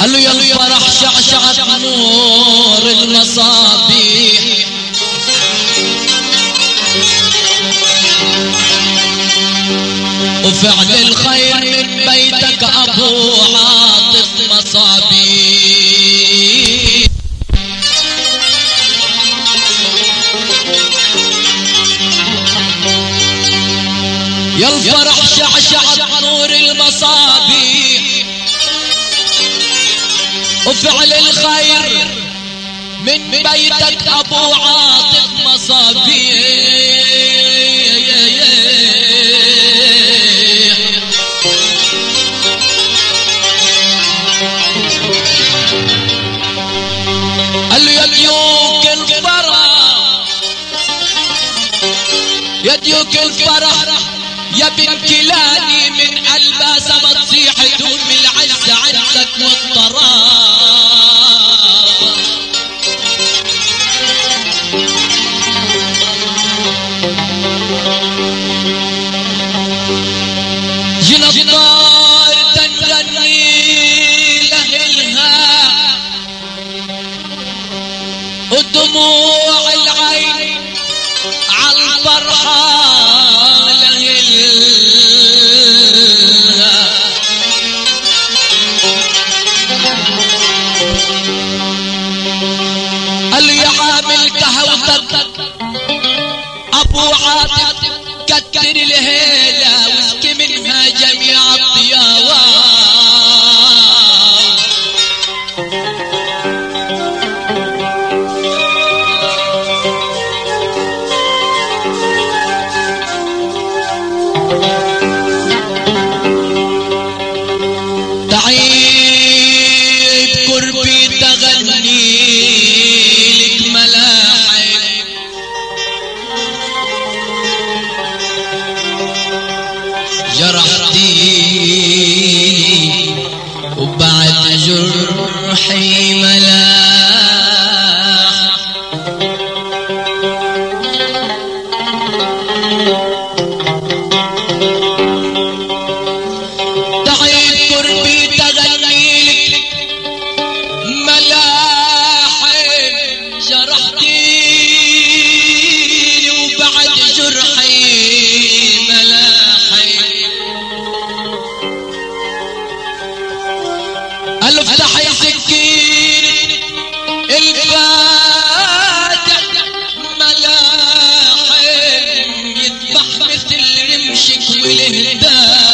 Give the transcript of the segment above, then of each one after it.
قال له يا الفرح شعشعت نور المصابيح وفعل الخير من بيتك ابو عاطف مصابيح. يا الفرح شعشعت نور المصابيح وفعل الخير من بيتك ابو عاطف مصابيح. قال له يا ديوك الفرح يا ديوك الفرح يا بنت كلاني من الباسة بتصيح دون العز عندك والطراب. جينا الطار تنغني لهلها ودموع العين عالفرحة لهلها. قال لي يا عامل كهوتك ابو عاطف كتر الهيلة واسكي منها جميع الضياوات. تعيب قربي تغني لك ملاحق جرحتيني وبعد جرحي ملاح. تعيب قربي تغني لك ملاحق جرحتيني وبعد جرحي قال له افتحي سكين الفاتح ملاحم يذبح مثل رمشك والهداء.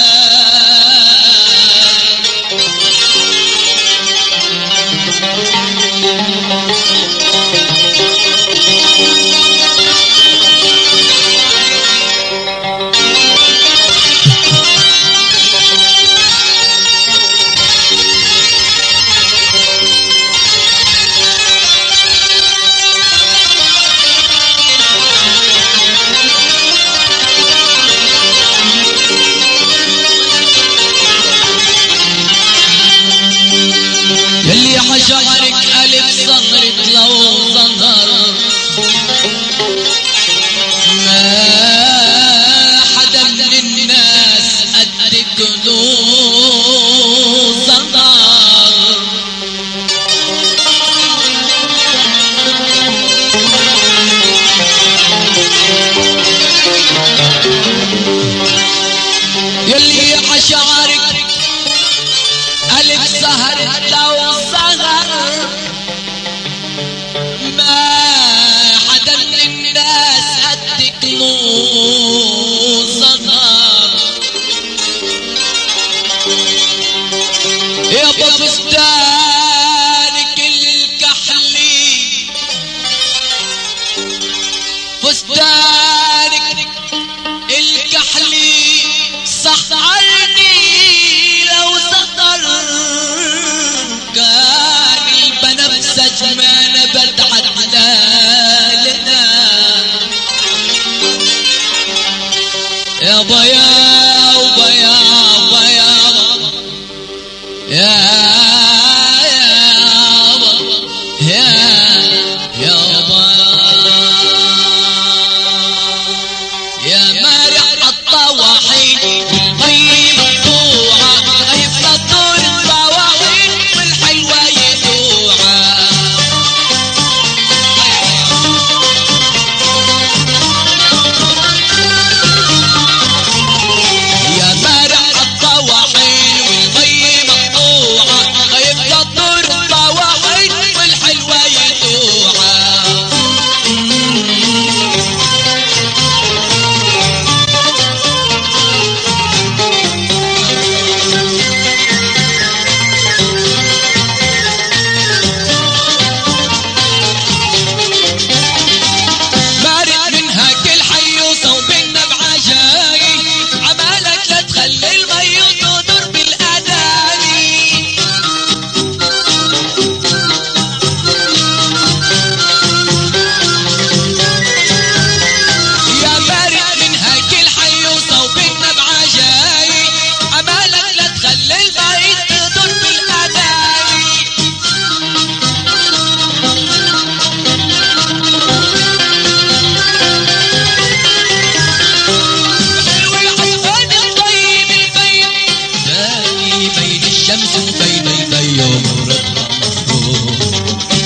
يلي حشعرك ألف صغرك لو ظهر ما حدا من الناس قدك له ظهر. يلي حشعرك ألف سهرت لو صغر ما حدا من الناس قدك له صغر. يابا فستانك الكحلي فستانك الكحلي سحرني لو سطر كان البنفسج ما نبت عدلنا. يا بيا وبيا بيا يا يا مارع الطواحين طيب الطوعة غيفة الطواحين الشمس وبين الفيوم ورطها مصروف.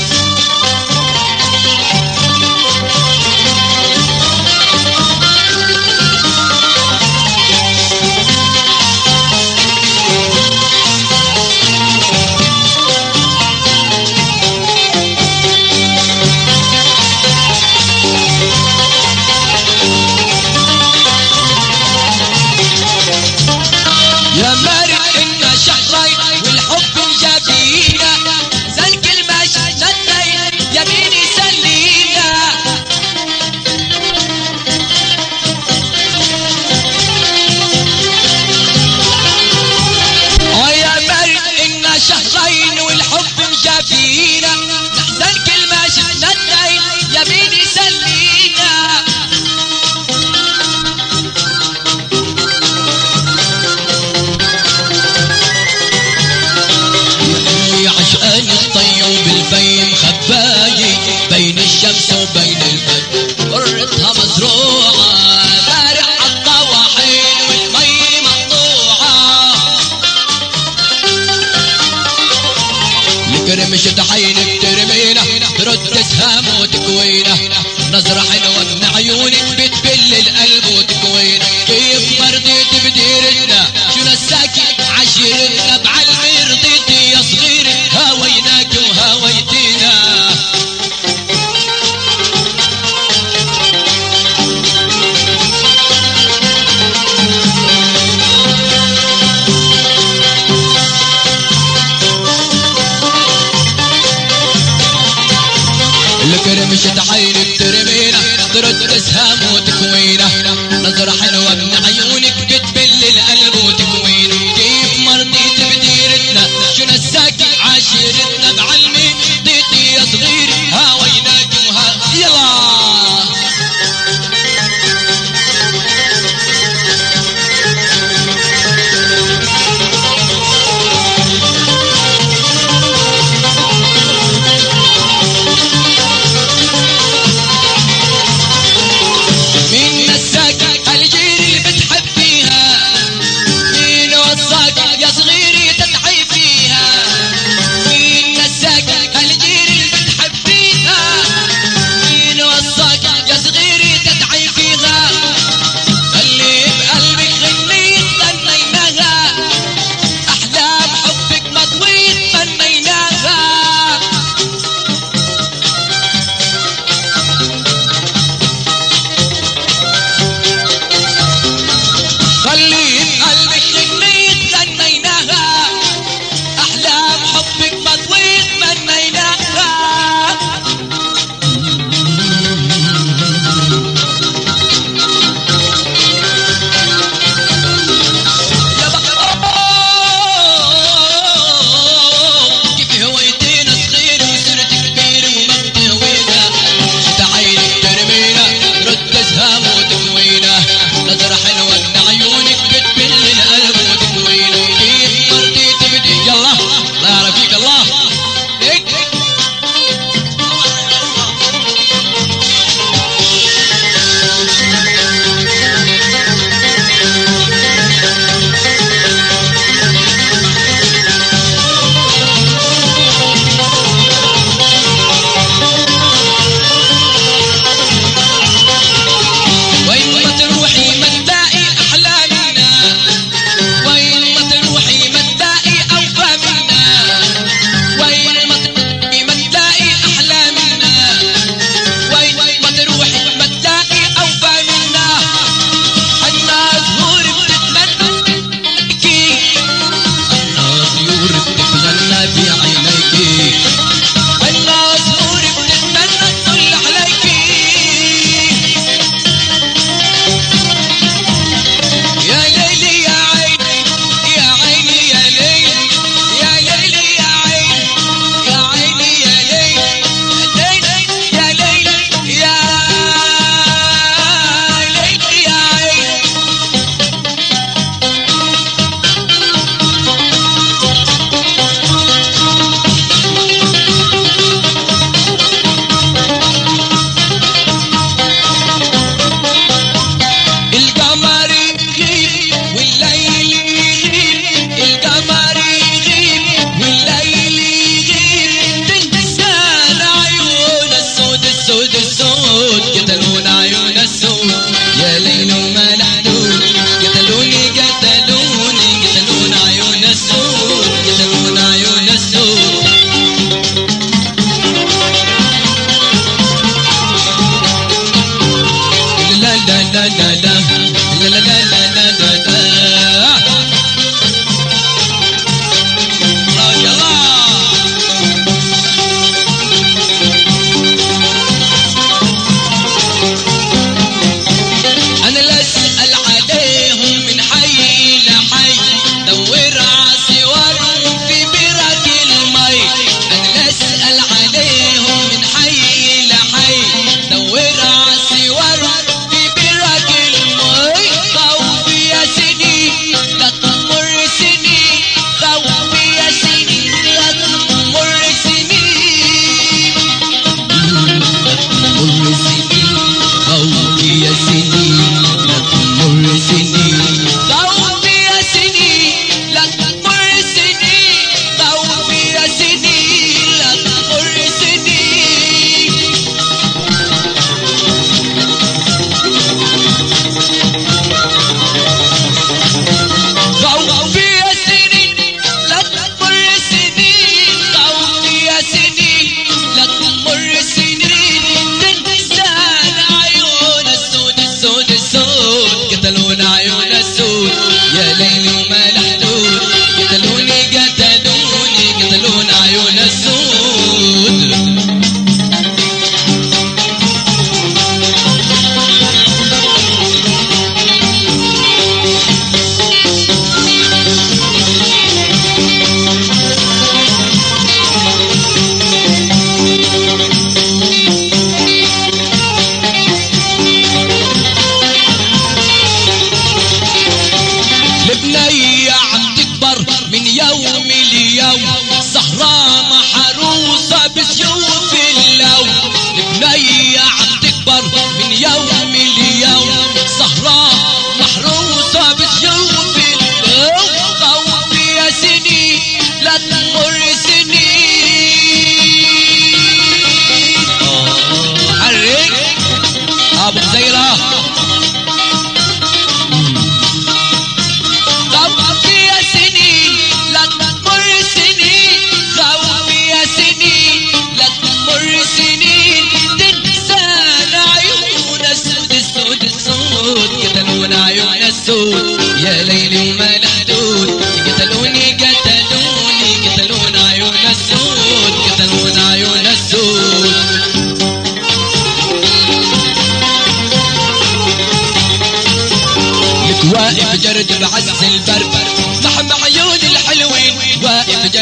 يا مارد إنا شهرين والحب جابينا، زن كلمة شدتين يمين يسلينا. يا مارد إنا شهرين والحب جابينا، زن كلمة شدتين يمين يسلينا. عشقان الطيب بالفيم خبايي، بين الشمس وبين الفجر ورتها مزروعة، بارع عالطواحين والمي مقطوعة. الكرم شدحين بترمينا، ترد سهام وتكوينا، نظرة حلوة من عيونك بتبل القلب وتكوينا. كيف ما رضيت بديرتنا شو نساكي عشيرتنا، بعلمي رضيتي يا صغيري هاويناك وهاويتينا. الكرم شدحين بترمينا، ترد سهام وتكوينا، نظرة حلوة من عيونك بتبل القلب وتكوينا. كيف ما رضيت بديرتنا شو نساكي عاشرتنا، بعلمي ضيتي يا صغير هاويناك يلا. مين نساكي الجير اللي بتحبي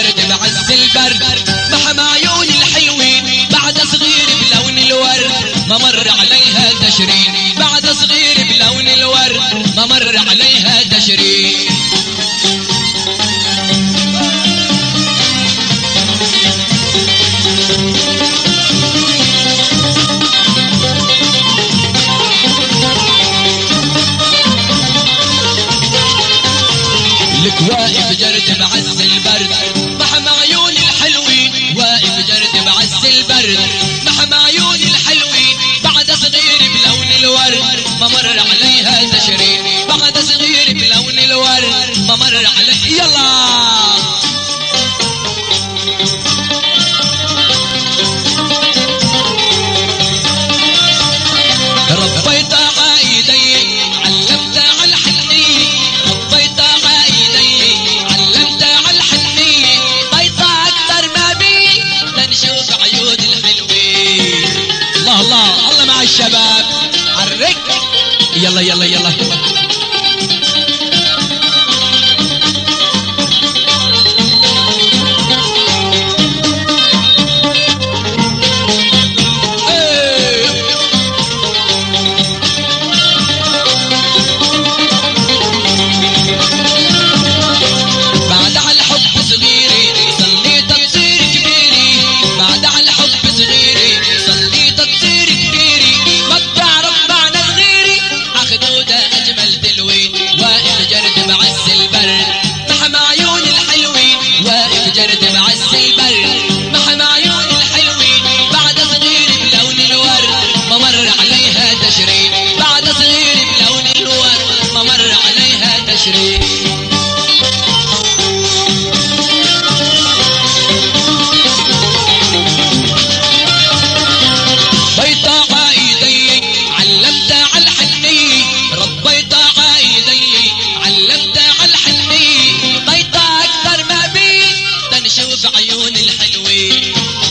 جرد بعز البرد محمى عيون الحلوين بعد صغير بلون الورد ما مر عليها تشرين بعد صغير بلون الورد ما مر عليها تشرين لك واقف جرد بعز البرد محمى عيون الحلوين واقف جرد بعز البرد محمى عيون الحلوين بعد صغير بلون الورد ما مر عليها تشرين بعد صغير بلون الورد ما مر عليها يلا ربيت عايدي علمت على الحنية ربيت عايدي علمت على الحنية بيت أكتر ما بي لنشوف عيون الحلوين الله الله الله مع الشباب حرك يلا يلا يلا جرد بعز البرد محمى عيون الحلوين بعد صغير بلون الورد ما مر عليها تشرين بعد صغير بلون الورد ما مر عليها تشرين بيت عايدي علمت على الحنية ربيت عايدي علمت على الحنية بيت أكثر ما بي نشوف عيون الحلوين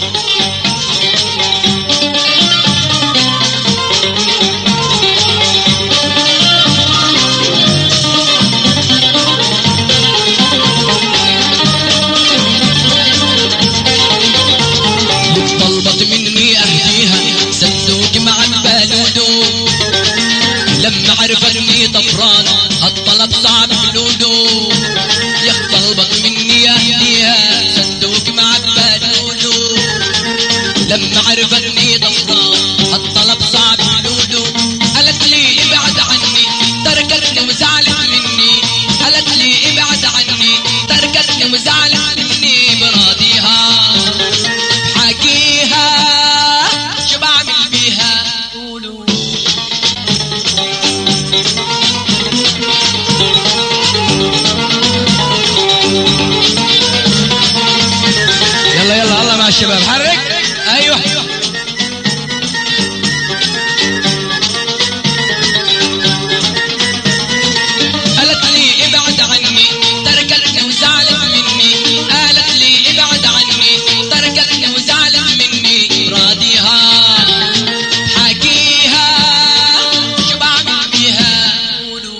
طلبت مني اهديها صندوق مع البالودو لما عرفتني طفران الطلب صعب بلودو يا طلبت مني اهديها صندوق مع البالودو لما عرفتني طفران الطلب صعب بلودو قالت لي ابعد عني تركتني وزعلت مني قالت لي ابعد عني تركتني وزعلت مني براضيها حاكيها شو بعمل بيها قولوا يلا يلا الله مع الشباب حرك ايوه قالت لي ابعد عني تركتني وزعلت مني قالت لي ابعد عني تركتني وزعلت مني راضيها حاكيها شو بعمل بيها قولوا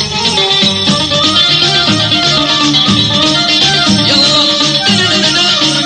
يلا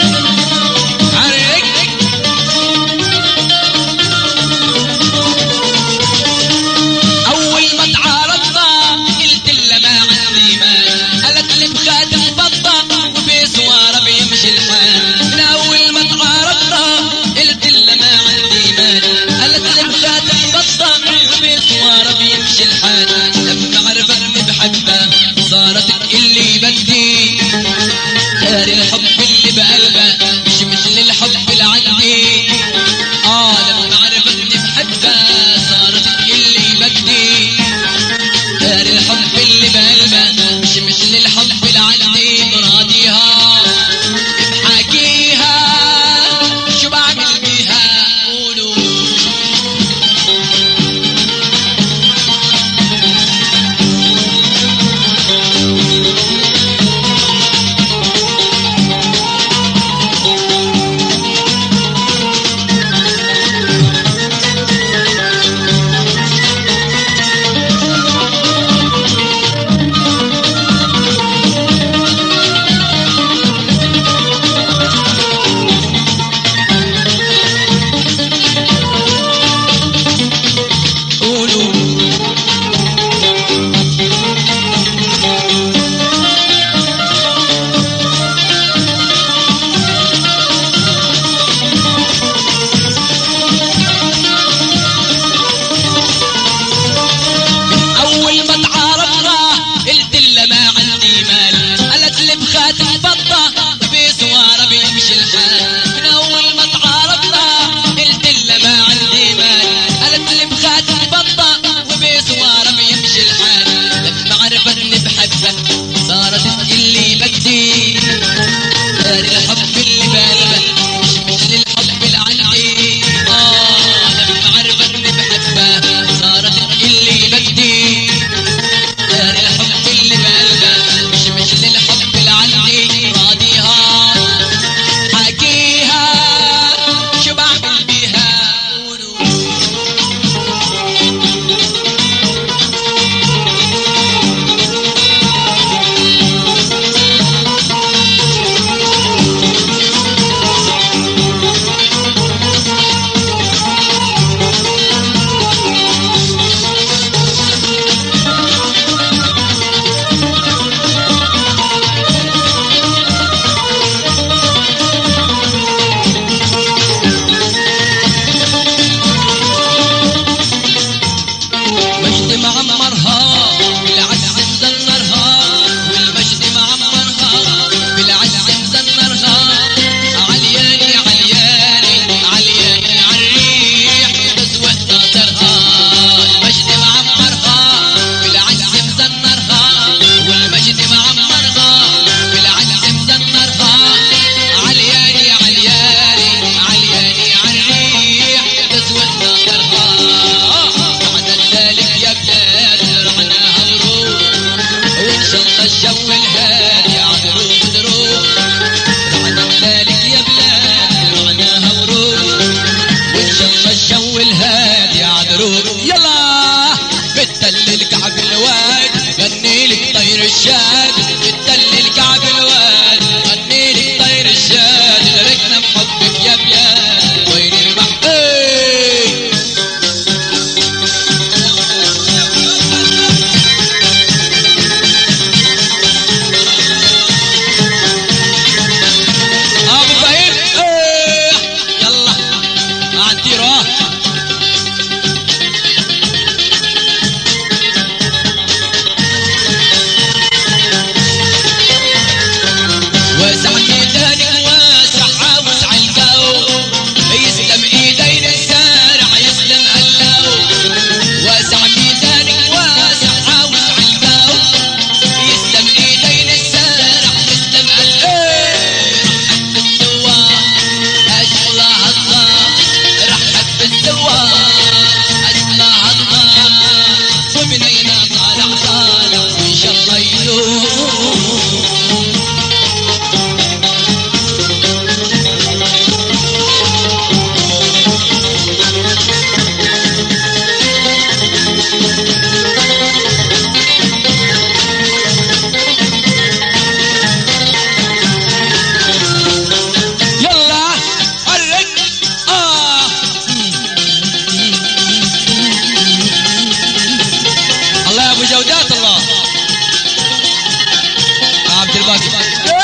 بخاتم فضة وبسوارة بيمشي الحال. من أول ما تعارضنا قلت لها ما عندي مال، قالت لي بخاتم فضة وبسوارة بيمشي الحال. لما عرفتني بحبها صارت تقلي بدي دار الحب اللي بقلبها مش مثل الحب اللي عندي. لما عرفتني بحبها صارت تقلي بدي دار الحب اللي بقلبها مش مثل الحب اللي عندي. راضيها حاكيها شو بعمل بيها الشاد بتدلل كعب الواد غني لك طير الشاد غرقنا بحبك يا بلاد وين المحبوب. ابو فهيم يلا عندي روح واسع ميدانك واسع عاوز عالجو يسلم ايدين السارع يسلم الله. واسع ميدانك واسع عاوز عالجو يسلم ايدين السارع يسلم الله. رحب بالزوار اشلاها النار وبنينا طالع طالع وان شاء الله يدوم. جودات الله عبد الباقي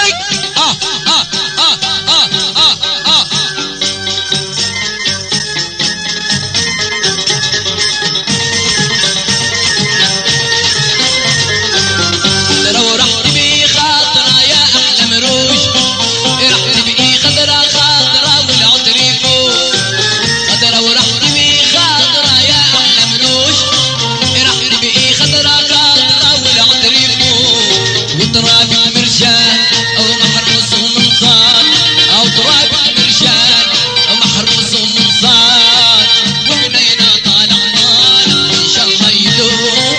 لو رحت بي خاطرة يا أحلى مروج رحت بي خضرة خاطرة والعطر يفوت خضرة ورحت بي خاطرة يا أحلى مروج رحت بي خضرة خاطرة والعطر يفوت وترابك مرجان أو محروس ومنصار أو ترابك مرجان أو محروس ومنصار وبنينا طالع طالع إن شاء الله يدوم.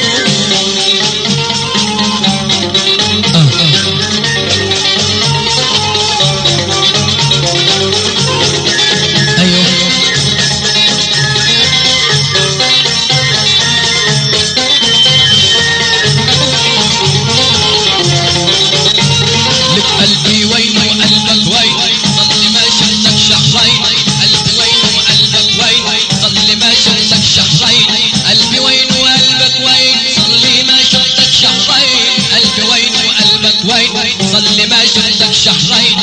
قلبي وين وقلبك وين صلي ما شفتك شهرين. قلبي وين وقلبك وين صلي ما شفتك شهرين. قلبي وين وقلبك وين صلي ما شفتك شهرين. قلبي وين وقلبك وين صلي ما شفتك شهرين.